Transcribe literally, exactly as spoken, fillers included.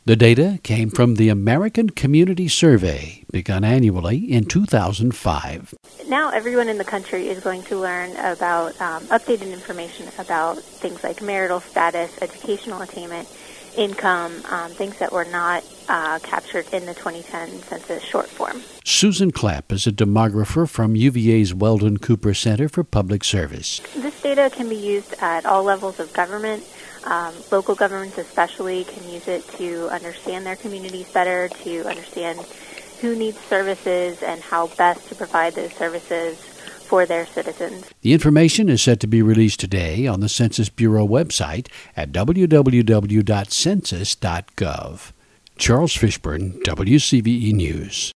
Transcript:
The data came from the American Community Survey, begun annually in two thousand five. Now everyone in the country is going to learn about um, updated information about things like marital status, educational attainment, income, um, things that were not uh, captured in the twenty ten census short form. Susan Clapp is a demographer from U V A's Weldon Cooper Center for Public Service. This data can be used at all levels of government. Um, local governments especially can use it to understand their communities better, to understand who needs services and how best to provide those services for their citizens. The information is set to be released today on the Census Bureau website at w w w dot census dot gov. Charles Fishburne, W C V E News.